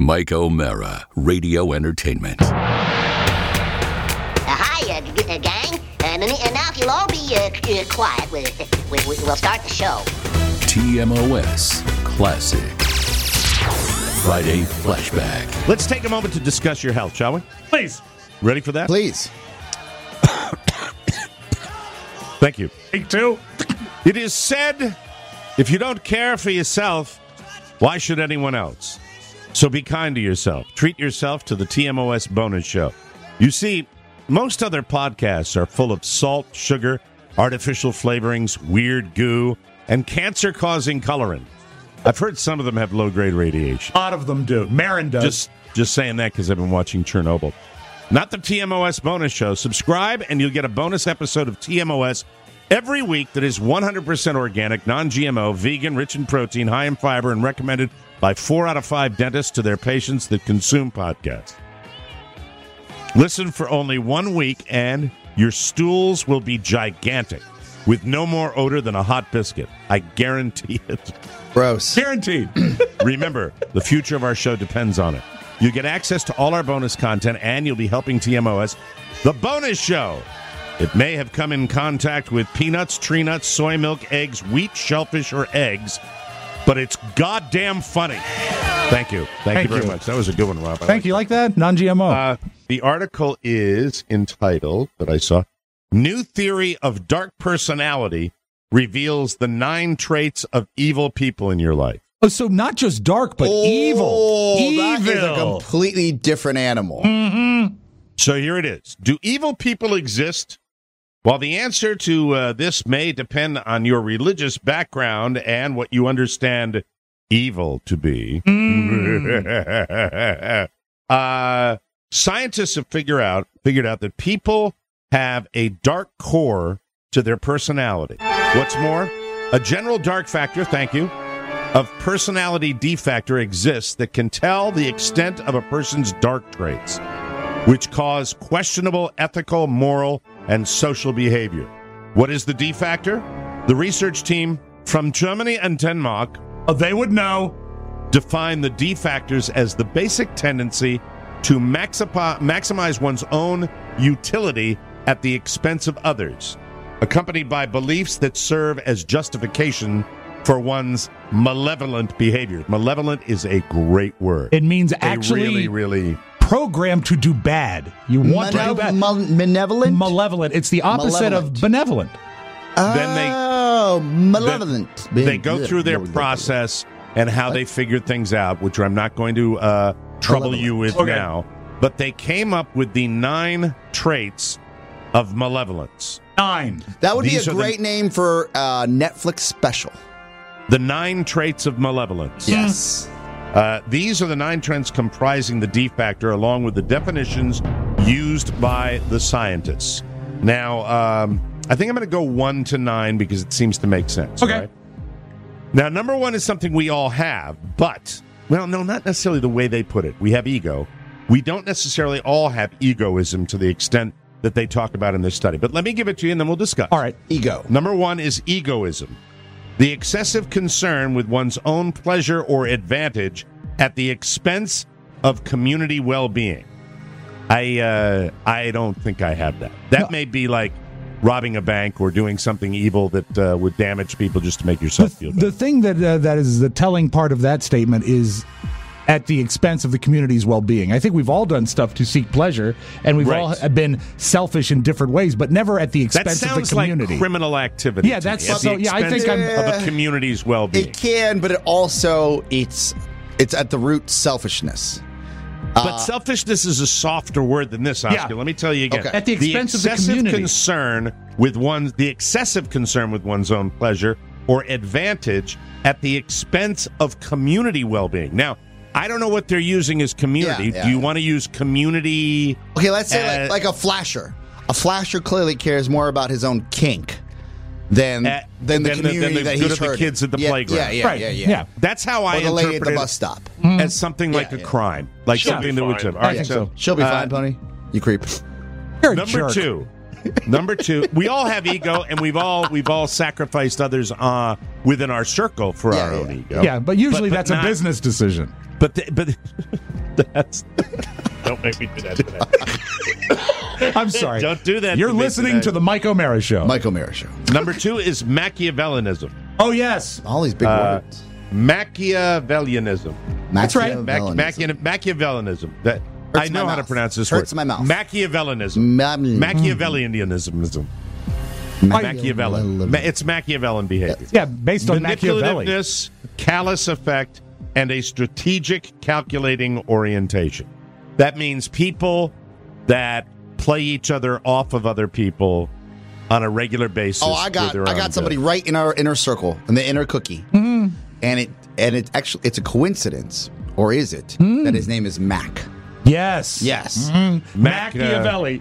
Mike O'Mara, Radio Entertainment. Hi, gang. And now if you'll all be quiet, we'll start the show. TMOS Classic. Friday Flashback. Let's take a moment to discuss your health, shall we? Please. Ready for that? Please. Thank you. Take two. It is said, if you don't care for yourself, why should anyone else? So be kind to yourself. Treat yourself to the TMOS bonus show. You see, most other podcasts are full of salt, sugar, artificial flavorings, weird goo, and cancer-causing coloring. I've heard some of them have low-grade radiation. A lot of them do. Marin does. Just saying that because I've been watching Chernobyl. Not the TMOS bonus show. Subscribe, and you'll get a bonus episode of TMOS every week that is 100% organic, non-GMO, vegan, rich in protein, high in fiber, and recommended by 4 out of 5 dentists to their patients that consume podcasts. Listen for only 1 week, and your stools will be gigantic, with no more odor than a hot biscuit. I guarantee it. Gross. Guaranteed. Remember, the future of our show depends on it. You get access to all our bonus content, and you'll be helping TMOS, the bonus show. It may have come in contact with peanuts, tree nuts, soy milk, eggs, wheat, shellfish, or eggs, but it's goddamn funny. Thank you. Thank you very much. That was a good one, Rob. Thank you. Like that? Non-GMO. The article is entitled, that I saw, New Theory of Dark Personality Reveals the 9 Traits of Evil People in Your Life. Oh, so not just dark, but evil. That is a completely different animal. Mm-hmm. So here it is. Do evil people exist? While the answer to this may depend on your religious background and what you understand evil to be, scientists have figured out that people have a dark core to their personality. What's more, a general dark factor, thank you, of personality defactor exists that can tell the extent of a person's dark traits, which cause questionable ethical, moral, and social behavior. What is the defactor? The research team from Germany and Denmark, They would know, define the defactors as the basic tendency to maximize one's own utility at the expense of others, accompanied by beliefs that serve as justification for one's malevolent behavior. Malevolent is a great word. it means actually really programmed to do bad. You want to do bad. Malevolent? Malevolent. It's the opposite of benevolent. Malevolent. They go through their process and how they figured things out, which I'm not going to trouble you with now. But they came up with the 9 traits of malevolence. 9. That would be These a are great name for a Netflix special. The 9 traits of malevolence. Yes. These are the 9 trends comprising the defactor, along with the definitions used by the scientists. Now, I think I'm going to go 1 to 9 because it seems to make sense. Okay. Right? Now, number 1 is something we all have, but, well, no, not necessarily the way they put it. We have ego. We don't necessarily all have egoism to the extent that they talk about in this study. But let me give it to you, and then we'll discuss. All right. Ego. Number 1 is egoism. The excessive concern with one's own pleasure or advantage at the expense of community well-being. I don't think I have that. That may be like robbing a bank or doing something evil that would damage people just to make yourself feel better. The thing that is the telling part of that statement is at the expense of the community's well-being. I think we've all done stuff to seek pleasure, and we've all been selfish in different ways, but never at the expense of the community. Like criminal activity. Yeah, that's so. Yeah, I think I'm of a community's well-being. It can, but it's at the root selfishness. But selfishness is a softer word than this, Oscar. Yeah. Let me tell you again. Okay. At the expense of the community. The excessive concern with one's own pleasure or advantage at the expense of community well-being. Now, I don't know what they're using as community. Do you want to use community? Okay, let's say like a flasher. A flasher clearly cares more about his own kink than the community that he's the kids at the playground. Yeah. That's how I or the lady interpret at the it bus stop. as something like a crime, like something that would. All right, so she'll be fine, Pony. You creep. You're a number jerk. Number 2, we all have ego, and we've all sacrificed others within our circle for our own ego. Yeah, but usually that's a business decision. But Don't make me do that today. I'm sorry. Don't do that. You're listening to the Mike O'Mara Show. Mike O'Mara Show. Number 2 is Machiavellianism. Oh, yes. All these big words. Machiavellianism. That's right. Machiavellianism. I know how to pronounce this word. Hurts my mouth. Machiavellianism. Machiavellianism. Machiavellian. It's Machiavellian behavior. Yeah, based on Machiavelli. Manipulativeness, callous effect, and a strategic, calculating orientation. That means people that play each other off of other people on a regular basis. Oh, I got somebody right in our inner circle, in the inner cookie, and it actually it's a coincidence, or is it that his name is Mac? Yes. Machiavelli.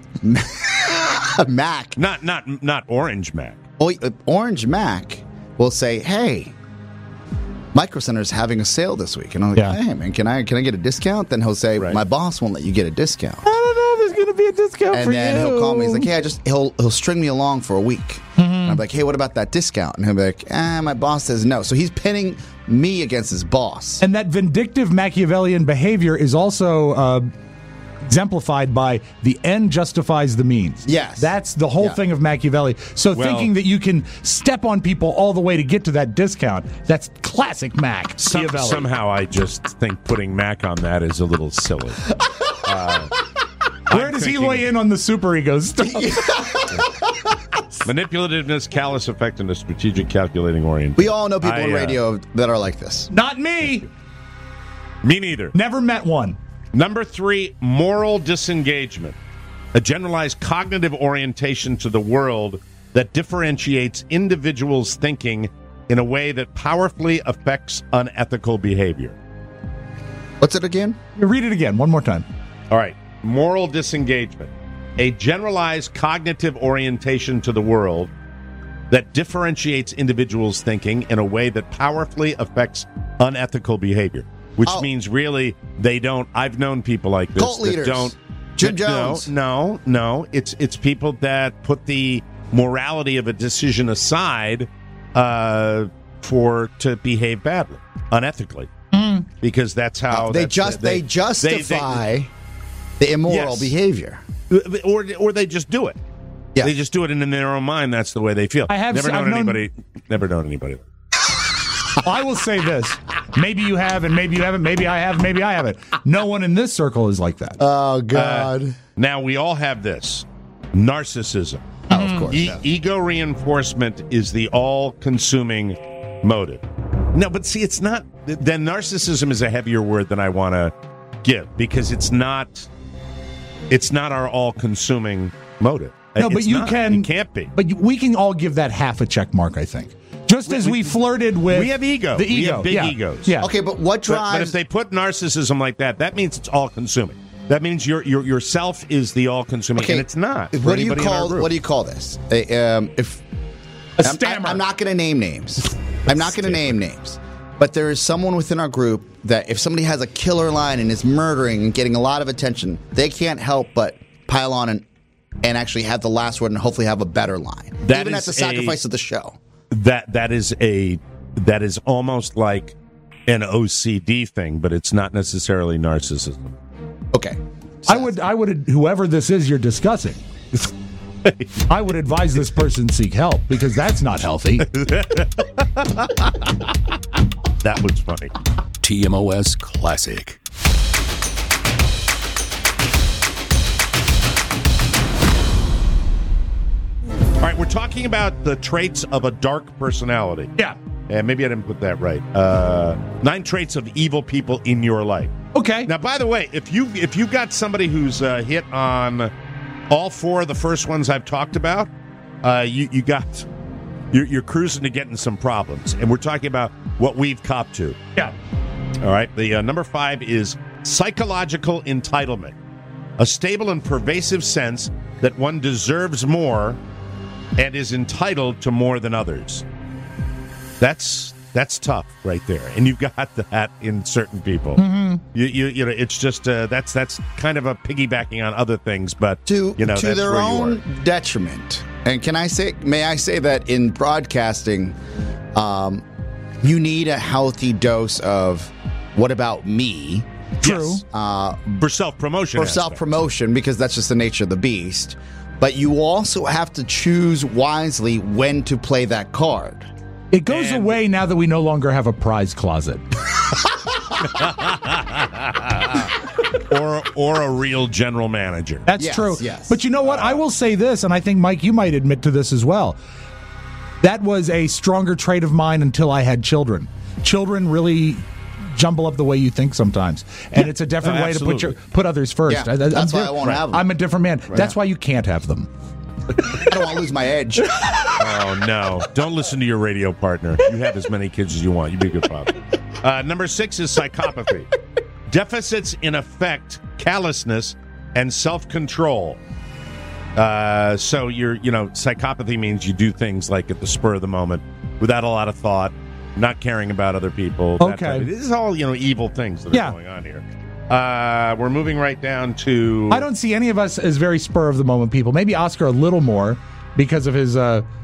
Mac. Not Orange Mac. Oh, Orange Mac will say, "Hey, Micro Center is having a sale this week," and I'm like, "Hey, man, can I get a discount?" Then he'll say, "My boss won't let you get a discount." I don't know if there's going to be a discount for you. And then he'll call me. He's like, "Hey, he'll string me along for a week." And I'm like, "Hey, what about that discount?" And he'll be like, "My boss says no." So he's pinning me against his boss. And that vindictive Machiavellian behavior is also exemplified by the end justifies the means. Yes. That's the whole thing of Machiavelli. So thinking that you can step on people all the way to get to that discount, that's classic Machiavelli. Somehow I just think putting Mac on that is a little silly. Where does he weigh in on the superego stuff? Manipulativeness, callous effect, and a strategic calculating orientation. We all know people in radio that are like this. Not me. Me neither. Never met one. Number 3, moral disengagement. A generalized cognitive orientation to the world that differentiates individuals' thinking in a way that powerfully affects unethical behavior. What's it again? Read it again, one more time. All right. Moral disengagement. A generalized cognitive orientation to the world that differentiates individuals' thinking in a way that powerfully affects unethical behavior. Which means really they don't. I've known people like this cult leaders. That don't. Jim Jones. No. It's people that put the morality of a decision aside to behave badly, unethically, because that's how they justify the immoral behavior, or they just do it. Yeah. They just do it, and in their own mind, that's the way they feel. Never known anybody. I will say this. Maybe you have, and maybe you haven't. Maybe I have, maybe I haven't. No one in this circle is like that. Oh, God. Now, we all have this. Narcissism. Oh, of course. Ego reinforcement is the all-consuming motive. No, but see, it's not. Then narcissism is a heavier word than I want to give, because it's not our all-consuming motive. No, but It can't be. But we can all give that half a check mark, I think. Just as we flirted with... We have ego. The ego. We have big egos. Yeah. Okay, but what drives... But if they put narcissism like that, that means it's all-consuming. That means your self is the all-consuming, and it's not. What do you call this? A stammer. I'm not going to name names. But there is someone within our group that if somebody has a killer line and is murdering and getting a lot of attention, they can't help but pile on and actually have the last word and hopefully have a better line. Even at the sacrifice of the show. That is almost like an OCD thing, but it's not necessarily narcissism. Okay. I would whoever this is you're discussing, I would advise this person seek help, because that's not healthy. That was funny. TMOS Classic. All right, we're talking about the traits of a dark personality. Yeah. And maybe I didn't put that right. 9 traits of evil people in your life. Okay. Now, by the way, if you got somebody who's hit on all 4 of the first ones I've talked about, you're cruising to getting some problems. And we're talking about what we've copped to. Yeah. All right. The number 5 is psychological entitlement, a stable and pervasive sense that one deserves more and is entitled to more than others. That's tough right there, and you've got that in certain people. Mm-hmm. You know, it's just that's kind of a piggybacking on other things, but to their own detriment. And may I say that in broadcasting, you need a healthy dose of "what about me?" True. Yes. For self-promotion. For self-promotion, because that's just the nature of the beast. But you also have to choose wisely when to play that card. It goes away now that we no longer have a prize closet. or a real general manager. That's Yes, true. yes. But you know what? I will say this, and I think, Mike, you might admit to this as well. That was a stronger trait of mine until I had children. Children really jumble up the way you think sometimes, and it's a different way to put others first. Yeah, that's why I won't have them. I'm a different man. Right. That's why you can't have them. I don't want to lose my edge. Oh, no. Don't listen to your radio partner. You have as many kids as you want. You be a good father. Number 6 is psychopathy. Deficits in affect, callousness, and self-control. So psychopathy means you do things like at the spur of the moment without a lot of thought, not caring about other people. Okay. This is all, evil things that are going on here. We're moving right down to... I don't see any of us as very spur of the moment people. Maybe Oscar a little more because of his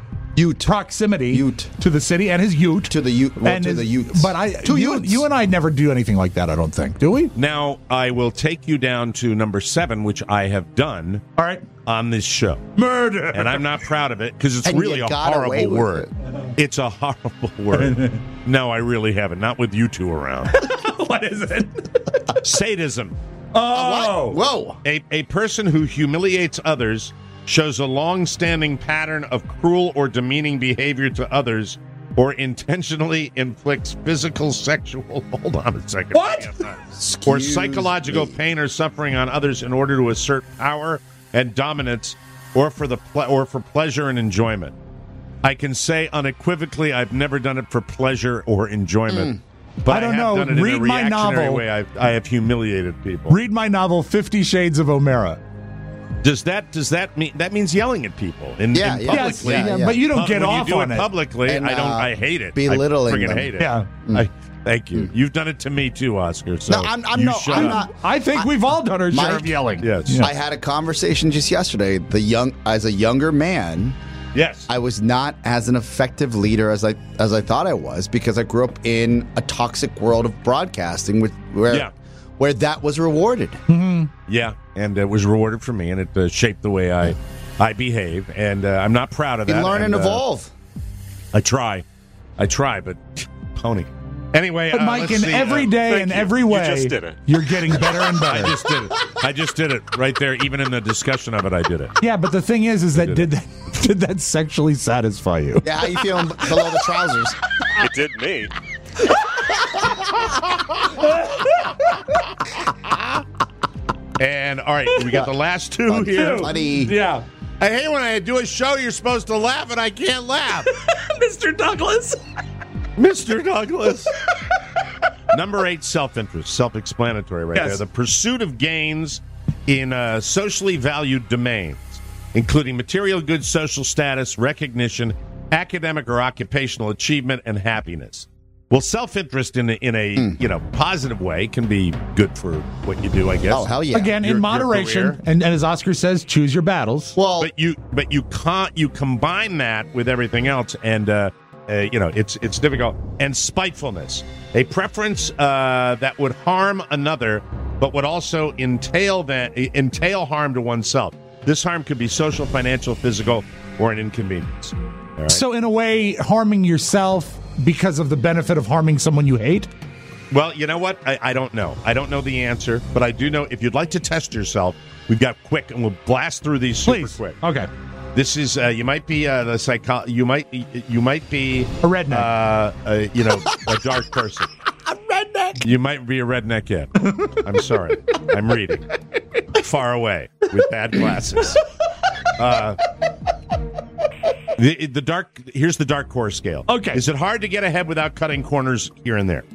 proximity to the city and his ute. To the ute. Well, to the utes. But you and I never do anything like that, I don't think. Do we? Now, I will take you down to number 7, which I have done All right. on this show. Murder. And I'm not proud of it because it's And really you a got away horrible with word. It's a horrible word. No, I really haven't. Not with you two around. What is it? Sadism. Oh. Whoa. A person who humiliates others, shows a long-standing pattern of cruel or demeaning behavior to others, or intentionally inflicts physical, sexual... Hold on a second. What? Or psychological pain or suffering on others in order to assert power and dominance, or for pleasure and enjoyment. I can say unequivocally I've never done it for pleasure or enjoyment. But I don't have know. done it Read in a my reactionary novel. way. I have humiliated people. Read my novel, 50 Shades of O'Mara. Does that mean that means yelling at people in publicly? Yes, but you don't get when off you do on it publicly. And, I hate it. belittling I friggin' them. hate it. Yeah. Thank you. You've done it to me too, Oscar. So No, I'm shut up. not. I think we've all done our share Mike? of yelling. Yes. Yeah. I had a conversation just yesterday. As a younger man, Yes. I was not as an effective leader as I thought I was because I grew up in a toxic world of broadcasting where that was rewarded. Yeah, and it was rewarded for me, and it shaped the way I behave, and I'm not proud of that. You learn and evolve. I try, but pony. Anyway, But Mike, let's in see. every day Thank and you. every way, You just did it. you're getting better and better. I just did it right there. Even in the discussion of it, I did it. Yeah, but the thing is that did that sexually satisfy you? Yeah, how you feeling below the trousers? It did me. And all right, we got the last two here. Buddy. Yeah. I hate when I do a show. You're supposed to laugh, and I can't laugh. Mr. Douglas. Mr. Douglas. Number 8, self-interest. Self-explanatory right there. The pursuit of gains in socially valued domains, including material goods, social status, recognition, academic or occupational achievement, and happiness. Well, self-interest in a positive way can be good for what you do, I guess. Oh, hell yeah. Again, in Your moderation, career. and as Oscar says, choose your battles. Well, But you combine that with everything else, and it's difficult. And spitefulness, a preference that would harm another, but would also entail harm to oneself. This harm could be social, financial, physical, or an inconvenience. All right? So, in a way, harming yourself because of the benefit of harming someone you hate? Well, you know what? I don't know. I don't know the answer, but I do know if you'd like to test yourself, we've got quick, and we'll blast through these super Please. quick. Okay. This is you might be you might be A redneck. a dark person. A redneck. You might be a redneck yet. I'm sorry. I'm reading far away with bad glasses. The dark. Here's the dark core scale. Okay. Is it hard to get ahead without cutting corners here and there?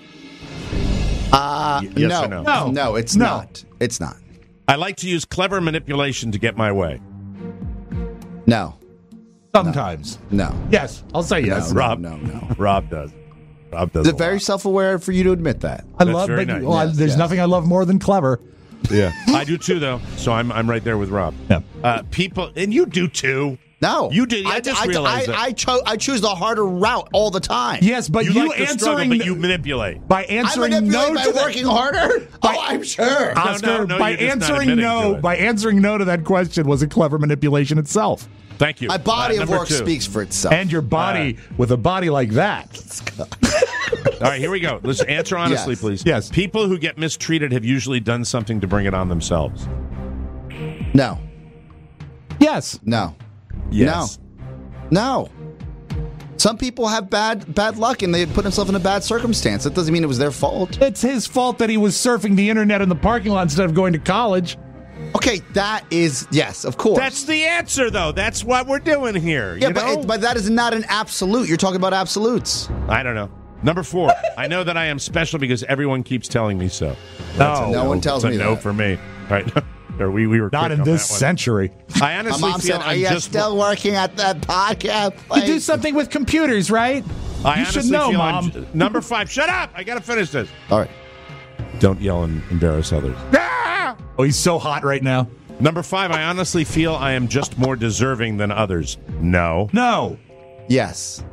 Yes or no? No, it's No. not. It's not. I like to use clever manipulation to get my way. No. Sometimes. No. Yes, I'll say yes. No. Rob Rob does. Rob does. Is a it very lot. self-aware for you to admit that? I That's love, very but nice. Yes, there's yes. nothing I love more than clever. Yeah, I do too, though. So I'm right there with Rob. Yeah. People, and you do too. No, You did. I just realized that. I choose the harder route all the time. Yes, but you like to struggle, answering but you manipulate. by I answering manipulate no by to that. working harder. I'm sure. Oscar, No, by you're just not answering admitting no, to it. by answering no to that question was a clever manipulation itself. Thank you. My body of Number work 2. speaks for itself. And your body with a body like that. All right, here we go. Let's answer honestly, Yes. please. Yes. People who get mistreated have usually done something to bring it on themselves. No, Yes. no, Yes. no. Some people have bad luck and they put themselves in a bad circumstance. That doesn't mean it was their fault. It's his fault that he was surfing the internet in the parking lot instead of going to college. Okay, that is yes, of course. That's the answer, though. That's what we're doing here. yeah, you but know? but that is not an absolute. You're talking about absolutes. I don't know. Number 4. I know that I am special because everyone keeps telling me so. That's a No one tells That's me a no that. for me. All right. Or we were Not quick in on this that one. century. I My honestly mom feel said, "Are I'm you just still working at that podcast You place?" do something with computers, right? I You honestly should know, feel Mom. Number 5. Shut up! I got to finish this. All right. Don't yell and embarrass others. Oh, he's so hot right now. Number 5. I honestly feel I am just more deserving than others. No. No. Yes.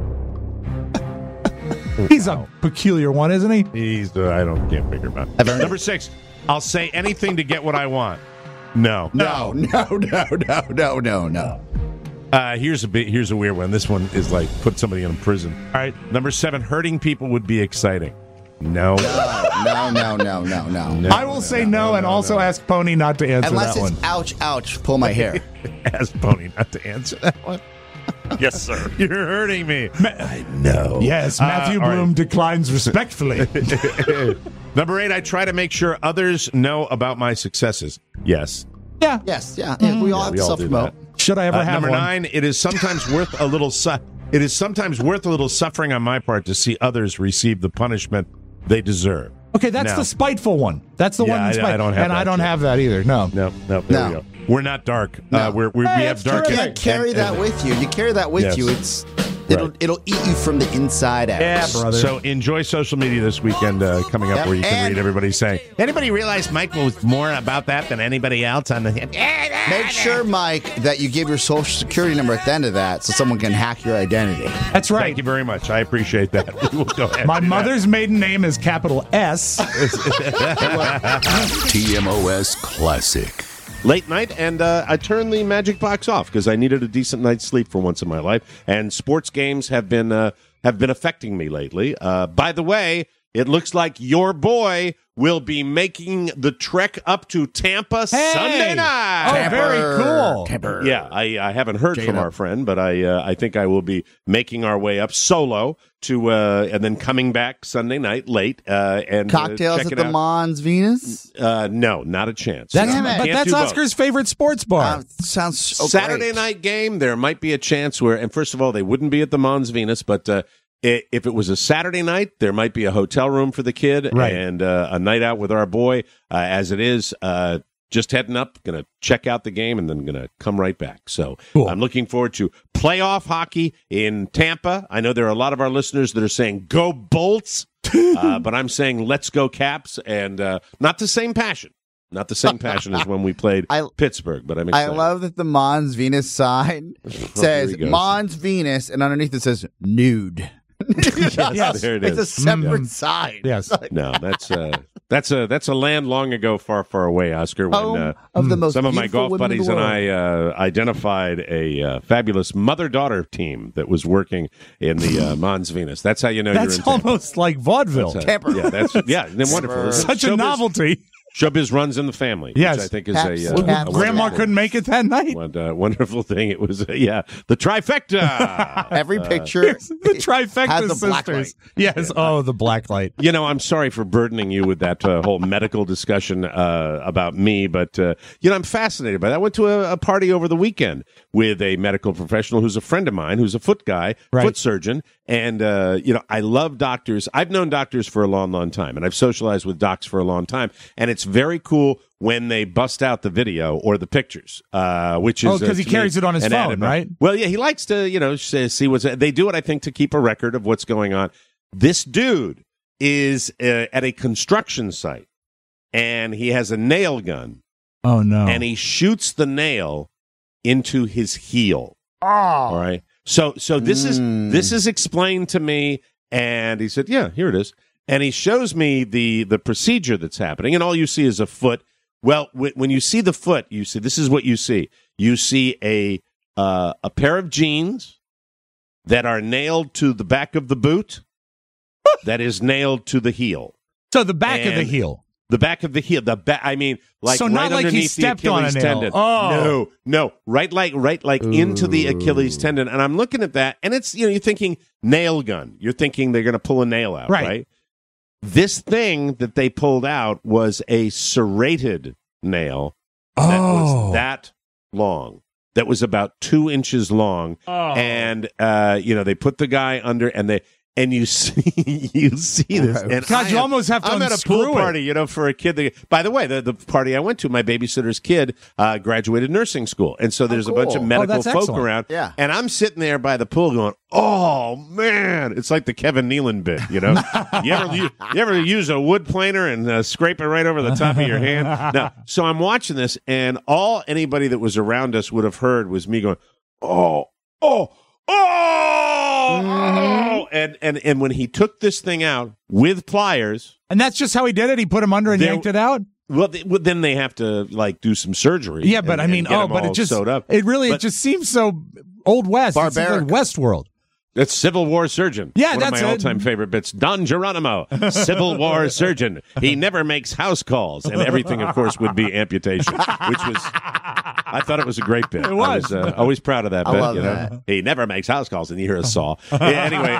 He's a peculiar one, isn't he? He's can't figure him out. Number 6. I'll say anything to get what I want. No. No. Here's a weird one. This one is like put somebody in prison. All right. Number 7. Hurting people would be exciting. No. No. I will say no and also ask Pony not to answer Unless that it's one. ouch, ouch, pull my hair. Ask Pony not to answer that one. Yes, sir. You're hurting me. I know. Yes, Matthew all right. Bloom declines respectfully. Number 8. I try to make sure others know about my successes. Yes. Yeah. Yes, yeah. We all have we to all do self-promote. Should I ever have Number one? 9. It is sometimes worth a little. It is sometimes worth a little suffering on my part to see others receive the punishment they deserve. Okay, that's Now- the spiteful one. That's the Yeah, one that's I spiteful. don't have and I that don't yet. have that either. No. No. There No. we go. We're not dark. No. We Hey, have that's dark. terrific. You can't carry that with you. You carry that with Yes. you. It'll eat you from the inside out. Yeah, brother. So enjoy social media this weekend coming up, Yep. where you can And- read everybody saying, "Anybody realize Mike was more about that than anybody else on the." Make sure, Mike, that you give your social security number at the end of that so someone can hack your identity. That's right. Thank you very much. I appreciate that. We will go ahead. My and do that. mother's maiden name is capital S. TMOS Classic. Late night, and I turned the magic box off because I needed a decent night's sleep for once in my life. And sports games have been affecting me lately. By the way, it looks like your boy will be making the trek up to Tampa Sunday night. Oh, very cool. Yeah, I haven't heard from our friend, but I think I will be making our way up solo to and then coming back Sunday night late and Cocktails check at it the out. Mons Venus? No, not a chance. That's, Damn it. but Can't that's do both. Oscar's favorite sports bar. Sounds so Saturday great. night game, there might be a chance where, and first of all, they wouldn't be at the Mons Venus, but if it was a Saturday night, there might be a hotel room for the kid Right. and a night out with our boy. As it is, just heading up, going to check out the game, and then going to come right back. So Cool. I'm looking forward to playoff hockey in Tampa. I know there are a lot of our listeners that are saying, go Bolts, but I'm saying, let's go Caps, and not the same passion. Not the same passion as when we played Pittsburgh, but I'm I excited. love that the Mons Venus sign says he goes. Mons Venus, and underneath it says nude. Yes, there it It's a is. separate sign. Yes. No, that's a land long ago, far, far away, Oscar. When Home of the most some of my beautiful golf women in buddies the and world. I identified a fabulous mother-daughter team that was working in the Mons Venus. That's how you know That's you're in Tampa. almost like vaudeville. Tampa. Yeah, they're wonderful. Such a Showbiz- novelty. Showbiz runs in the family. Yes. Which I think is Caps. a Well, wonderful Grandma thing. couldn't make it that night. Wonderful thing. It was the trifecta. Every picture The trifecta has the black sisters. light. Yes. Oh, the black light. You know, I'm sorry for burdening you with that whole medical discussion about me, but, I'm fascinated by that. I went to a party over the weekend with a medical professional who's a friend of mine, who's a foot guy, Right. foot surgeon. And, I love doctors. I've known doctors for a long, long time, and I've socialized with docs for a long time. And it's very cool when they bust out the video or the pictures, which is because he to me, carries it on his an phone, added- right? Well, yeah, he likes to, see what's. They do it, I think, to keep a record of what's going on. This dude is at a construction site, and he has a nail gun, Oh no. and he shoots the nail into his heel. All right. So this is explained to me, and he said, "Yeah, here it is." And he shows me the procedure that's happening, and all you see is a foot. Well, when you see the foot, you see this is what you see. You see a pair of jeans that are nailed to the back of the boot, that is nailed to the heel. So the back of the heel. The back of the heel. I mean, like so right not like underneath he stepped the Achilles on a nail. tendon. Oh. No, right like into the Achilles tendon. And I'm looking at that, and it's you're thinking nail gun. You're thinking they're going to pull a nail out, right? This thing that they pulled out was a serrated nail that was that long. That was about 2 inches long, and they put the guy under, and you see this. And God, you almost have to I'm at a pool party, for a kid. By the way, the party I went to, my babysitter's kid graduated nursing school, and so there's a bunch of medical folk excellent. around. Yeah. And I'm sitting there by the pool going, "Oh man!" It's like the Kevin Nealon bit, You ever use a wood planer and scrape it right over the top of your hand? No. So I'm watching this, and all anybody that was around us would have heard was me going, "Oh." And when he took this thing out with pliers, and that's just how he did it. He put him under and yanked it out. Well, then they have to do some surgery. Yeah, but it just sewed up. It just seems so Old West, barbaric. It's like Westworld. That's Civil War surgeon. Yeah, one that's of my all-time favorite bits. Don Geronimo, Civil War surgeon. He never makes house calls, and everything, of course, would be amputation, which was. I thought it was a great bit. It was. I was always proud of that bit. I love that. He never makes house calls, and you hear a saw. Anyway,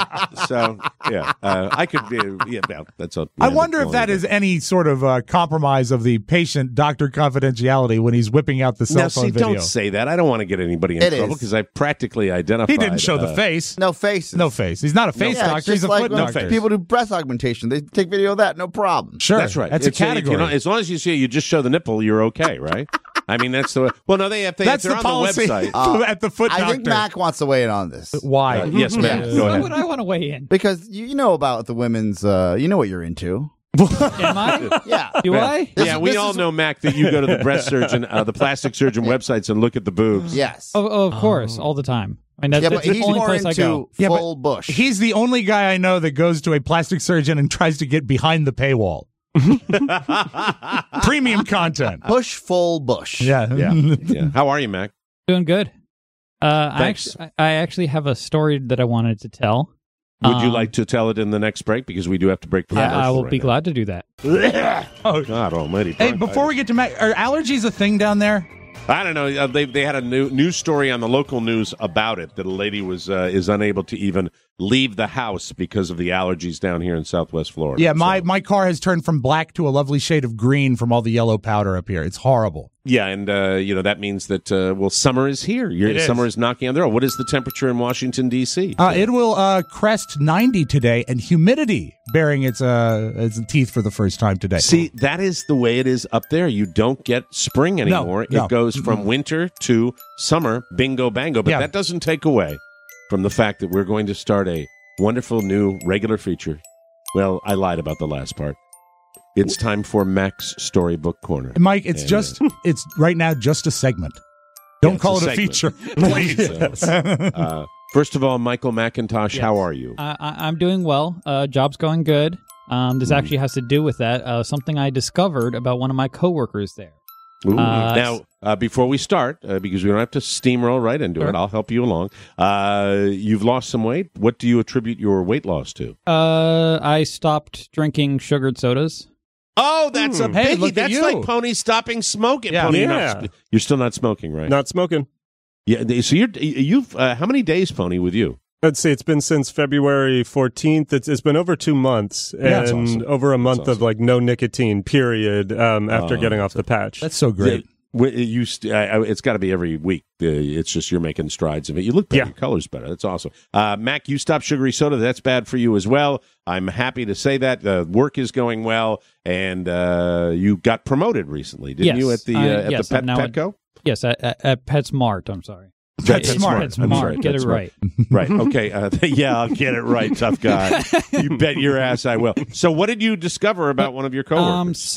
I could be. Yeah, that's. I wonder if that is any sort of compromise of the patient-doctor confidentiality when he's whipping out the cell phone video. Don't say that. I don't want to get anybody in trouble because I practically identified. He didn't show the face. No face. No face. He's not a face doctor. He's a foot doctor. People do breast augmentation. They take video of that. No problem. Sure. That's right. That's a category. As long as you just show the nipple, you're okay, right? I mean, that's the way. Well, no, they have. That's they're the on policy the website. at the foot doctor. I think Mac wants to weigh in on this. Why? Yes, Mac. Go Why ahead. would I want to weigh in? Because you know about the women's, you know what you're into. Am I? Yeah. Do I? We all know, Mac, that you go to the breast surgeon, the plastic surgeon websites and look at the boobs. Yes. Of course, all the time. I mean, that's but the he's only more place I go. into full bush. He's the only guy I know that goes to a plastic surgeon and tries to get behind the paywall. Premium content. Push full bush. Yeah. How are you, Mac? Doing good. Thanks. I actually have a story that I wanted to tell. Would you like to tell it in the next break? Because we do have to break for commercial I will right be now. glad to do that. Oh, God almighty. hey, before we get to Mac, are allergies a thing down there? I don't know. They had a news story on the local news about it that a lady is unable to even leave the house because of the allergies down here in Southwest Florida. Yeah, my car has turned from black to a lovely shade of green from all the yellow powder up here. It's horrible. Yeah, and that means that summer is here. Summer is knocking on the door. What is the temperature in Washington D.C.? It will crest 90 today, and humidity bearing its teeth for the first time today. See, that is the way it is up there. You don't get spring anymore. No. It goes from winter to summer, bingo bango. But that doesn't take away from the fact that we're going to start a wonderful new regular feature. Well, I lied about the last part. It's time for Mac's Storybook Corner. Mike, it's it's right now just a segment. Don't call it a feature, please. First of all, Michael McIntosh, Yes. how are you? I'm doing well. Job's going good. This actually has to do with that. Something I discovered about one of my coworkers there. Ooh. Now, before we start, because we don't have to steamroll right into it, I'll help you along. You've lost some weight. What do you attribute your weight loss to? I stopped drinking sugared sodas. Oh, that's a Hey, biggie. look at That's you. like Pony stopping smoking. Yeah. Pony, Yeah. you're still not smoking, right? Not smoking. Yeah. So you've how many days, Pony, with you? Let's see, it's been since February 14th. It's been over 2 months that's and awesome. over a month That's of like no nicotine period after getting off the patch. That's so great. It's got to be every week. It's just you're making strides of it. You look better. Yeah. Your color's better. That's awesome. Mac, you stopped sugary soda. That's bad for you as well. I'm happy to say that. Work is going well, and you got promoted recently, didn't Yes. you, at the Yes, at I'm the now Petco? Yes, at PetSmart. I'm sorry. That's smart. It's smart. Get it right. Right. Okay. Yeah, I'll get it right, tough guy. You bet your ass I will. So, what did you discover about one of your coworkers?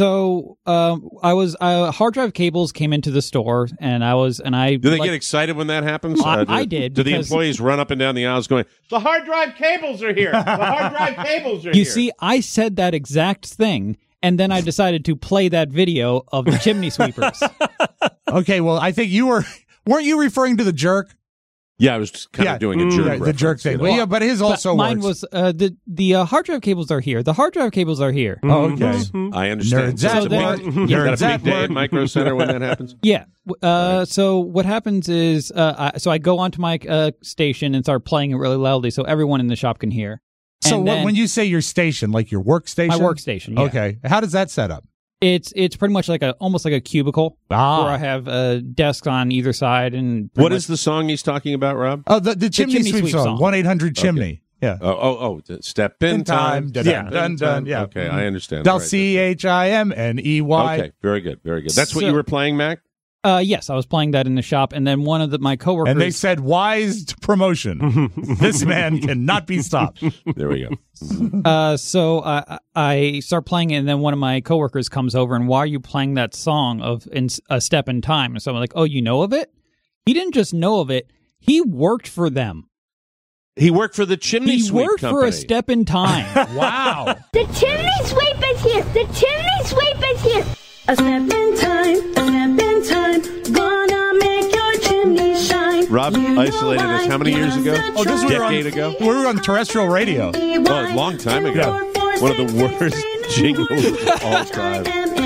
I was hard drive cables came into the store, and I. Do they get excited when that happens? I did. Do the employees run up and down the aisles going, "The hard drive cables are here. The hard drive cables are here." You see, I said that exact thing, and then I decided to play that video of the chimney sweepers. Okay. Well, I think weren't you referring to the jerk? Yeah, I was just kind of doing a jerk reference, the jerk thing. You know? Well, but his also mine works. was the hard drive cables are here. The hard drive cables are here. Oh, okay. I understand. Nerds at work. You got a big day at Micro Center when that happens? Yeah. So what happens is, so I go onto my station and start playing it really loudly so everyone in the shop can hear. So when you say your station, like your workstation? My workstation, yeah. Okay. How does that set up? It's pretty much like almost like a cubicle where I have desks on either side. And what is the song he's talking about, Rob? Oh, the chimney sweep song. 1-800-CHIMNEY. Yeah. Oh, step in time. Yeah. Dun. Yeah. Okay, I understand. Del CHIMNEY. Okay, very good, very good. That's what you were playing, Mac? Yes, I was playing that in the shop, and then one of my coworkers... And they said, wise promotion. This man cannot be stopped. There we go. So I start playing it, and then one of my coworkers comes over, and why are you playing that song of A Step in Time? And so I'm like, oh, you know of it? He didn't just know of it. He worked for them. He worked for the chimney sweep He worked company. for A Step in Time. Wow. The chimney sweep is here. The chimney sweep is here. A step in time, a step in time, gonna make your chimney shine. Rob isolated us how many years ago? Oh, this was decade ago? We were on terrestrial radio. Oh, a long time ago. One of the worst jingles of all time.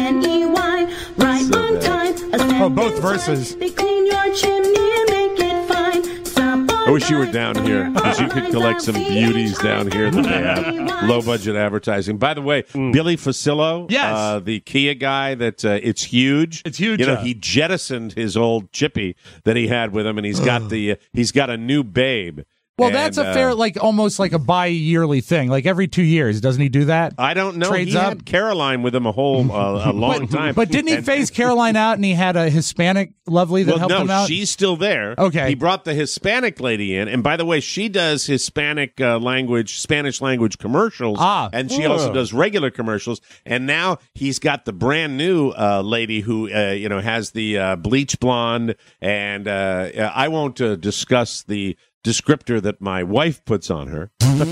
Right on time. Oh, both verses. They clean your chimney and make it fine. I wish you were down here because you could collect some beauties down here that they have low-budget advertising. By the way, Billy Facillo, yes, the Kia guy, that it's huge. It's huge. You know, he jettisoned his old Chippy that he had with him, and he's got a new babe. Well, that's a fair, like almost like a bi-yearly thing. Like every 2 years, doesn't he do that? I don't know. Trades he up? Had Caroline with him a long time. But didn't he phase Caroline out, and he had a Hispanic lovely that helped him out? She's still there. Okay. He brought the Hispanic lady in, and by the way, she does Hispanic Spanish language commercials, and she also does regular commercials. And now he's got the brand new lady who has the bleach blonde, and I won't discuss the descriptor that my wife puts on her.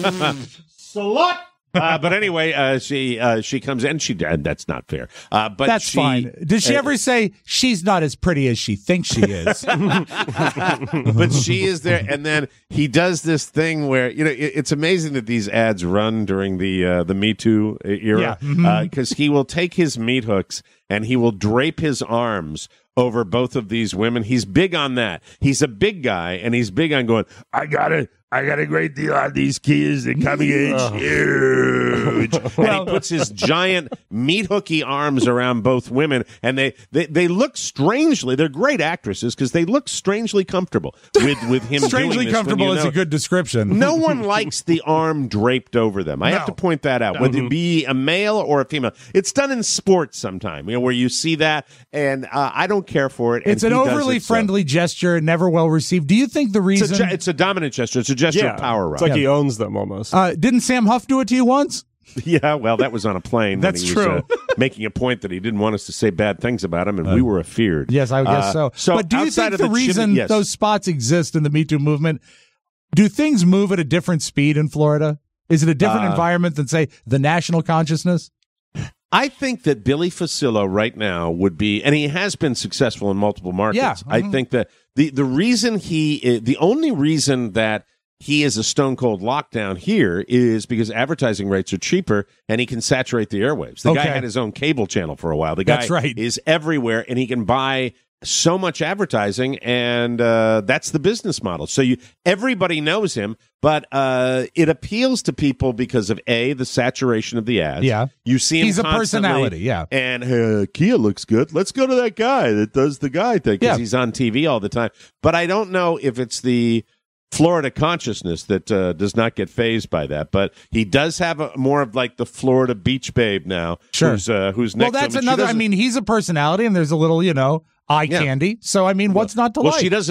Slut. But anyway, she comes in. That's not fair. But that's fine. Did she ever say she's not as pretty as she thinks she is? But she is there, and then he does this thing where it's amazing that these ads run during the Me Too era, because he will take his meat hooks and he will drape his arms over both of these women. He's big on that. He's a big guy, and he's big on going, I got a great deal on these Kias. They're coming in huge. And he puts his giant meat hooky arms around both women, and they look strangely. They're great actresses because they look strangely comfortable with him. Strangely doing this comfortable is a good description. No one likes the arm draped over them. I have to point that out. Whether it be a male or a female, it's done in sports sometime. Where you see that, and I don't care for it. It's an overly friendly gesture, never well received. Do you think the reason it's a dominant gesture? It's a gesture of power. It's like he owns them almost. Didn't Sam Huff do it to you once? Yeah, well, that was on a plane. That's when he true. Was, making a point that he didn't want us to say bad things about him, and we were afeared. Yes, I guess so. But do you think the reason those spots exist in the Me Too movement, do things move at a different speed in Florida? Is it a different environment than, say, the national consciousness? I think that Billy Facillo right now would be, and he has been successful in multiple markets. Yeah. I think that the only reason that he is a stone cold lockdown here is because advertising rates are cheaper and he can saturate the airwaves. The guy had his own cable channel for a while. The guy is everywhere, and he can buy so much advertising, and that's the business model. So everybody knows him, but it appeals to people because of the saturation of the ads. Yeah, you see him. He's a personality. Yeah, and Kia looks good. Let's go to that guy that does the guy thing because he's on TV all the time. But I don't know if it's the Florida consciousness that does not get fazed by that, but he does have more of like the Florida beach babe now. Sure, who's next. Well, that's to him. another. I mean, he's a personality, and there's a little, eye candy. So I mean, what's not to like? Well, she doesn't.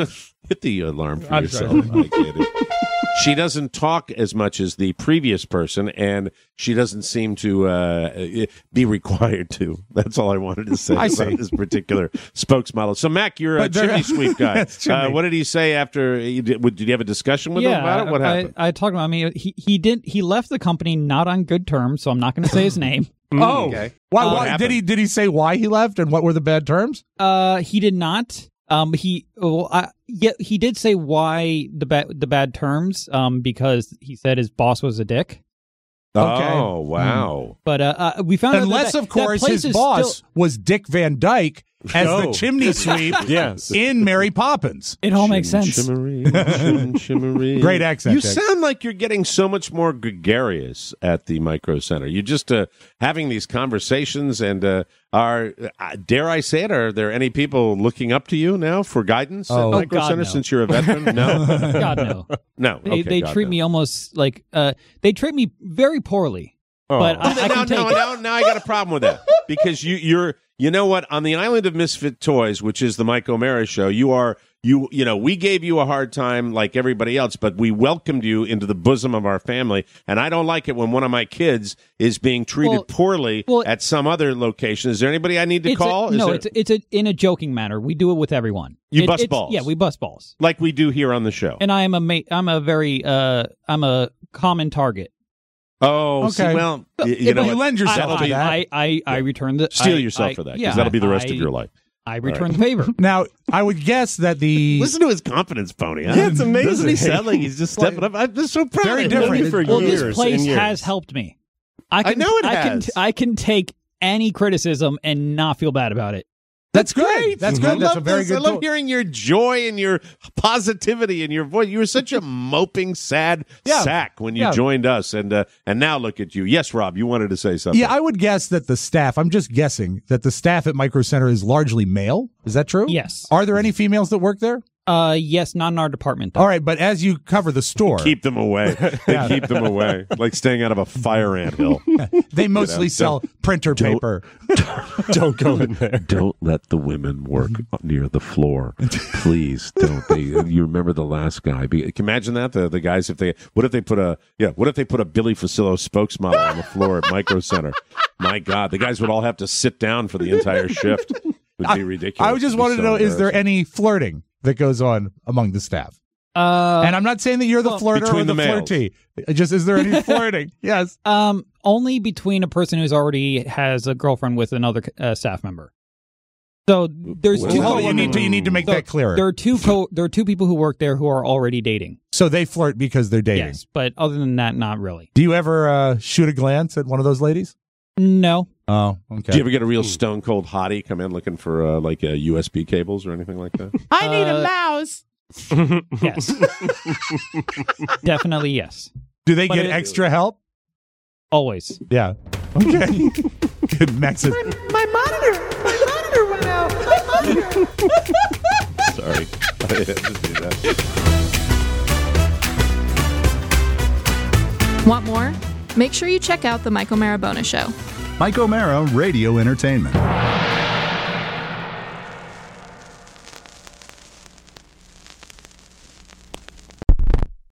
Hit the alarm for I'm yourself. sorry. I get it. She doesn't talk as much as the previous person, and she doesn't seem to be required to. That's all I wanted to say about this particular spokesmodel. So, Mac, you're a chimney sweep guy. What did he say after? Did you have a discussion with him about it? What happened? I talked about. I mean, he left the company not on good terms, so I'm not going to say his name. Oh, okay. Why did he say why he left and what were the bad terms? He did not. He did say why the bad terms. Because he said his boss was a dick. Okay. Oh, wow. But we found unless, out of course, his boss was Dick Van Dyke as the chimney sweep in Mary Poppins. It all makes sense. Shimmery. Great accent. You sound like you're getting so much more gregarious at the Micro Center. You're just having these conversations, and dare I say it, are there any people looking up to you now for guidance at Micro God, Center no. since you're a veteran? No? God, no. No. They treat me almost like they treat me very poorly. Oh. But I can take it. Now I got a problem with that because you know what, on the island of misfit toys, which is the Mike O'Mara show, we gave you a hard time like everybody else, but we welcomed you into the bosom of our family, and I don't like it when one of my kids is being treated poorly at some other location. Is there anybody I need to call? It's in a joking manner. We do it with everyone. You bust balls. Yeah, we bust balls like we do here on the show. And I'm a common target. Oh, okay. Well, you lend yourself to that. I return the steal yourself for that because that'll be the rest of your life. I return the favor. Now, I would guess that listen to his confidence pony. Huh? Yeah, it's amazing. Doesn't he sound like he's just stepping up? I'm just so proud. Very of him. different. For years This place and years. has helped me. I know it has. I can take any criticism and not feel bad about it. That's great. That's good. That's a very good. I love hearing your joy and your positivity in your voice. You were such a moping, sad sack when you joined us, and now look at you. Yes, Rob, you wanted to say something. Yeah, I would guess that the staff. I'm just guessing that the staff at Micro Center is largely male. Is that true? Yes. Are there any females that work there? Yes, not in our department, though. All right, but as you cover the store, keep them away. They keep them away, like staying out of a fire anthill. They mostly sell printer paper. Don't go in there. Don't let the women work near the floor. Please don't. You remember the last guy. Can you imagine that? The guys, what if they put a Billy Facillo spokesmodel on the floor at Micro Center? My God, the guys would all have to sit down for the entire shift. It would be ridiculous. I just wanted to know, is there any flirting that goes on among the staff? And I'm not saying that you're the flirter or the flirtee. Just, is there any flirting? Yes. Only between a person who's already has a girlfriend with another staff member. So there's two. You need to make that clearer. There are two people who work there who are already dating. So they flirt because they're dating. Yes, but other than that, not really. Do you ever shoot a glance at one of those ladies? No. Oh, okay. Do you ever get a real stone cold hottie come in looking for USB cables or anything like that? I need a mouse. Yes. Definitely yes. Do they get extra help? Always. Yeah. Okay. Good Max. My monitor went out. My monitor. Sorry. I had to do that. Want more? Make sure you check out the Mike O'Mara Bonus Show. Mike O'Mara Radio Entertainment.